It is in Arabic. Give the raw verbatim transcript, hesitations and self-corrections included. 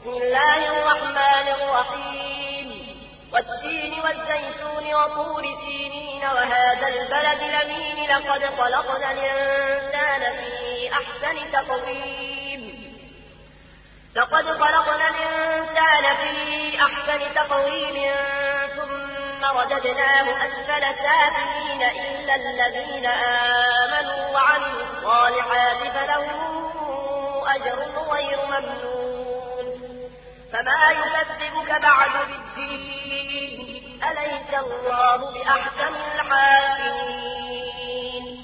بسم الله الرحمن الرحيم والتين والزيتون وطور سينين وهذا البلد الأمين لقد خلقنا الإنسان في أحسن تقويم لقد خلقنا الإنسان في أحسن تقويم ثم رددناه أسفل سافلين إلا الذين آمنوا وعملوا الصالحات فلهم أجر غير ممنون فما يكذبك بعد بالدين أليس الله بأحكم الحاكمين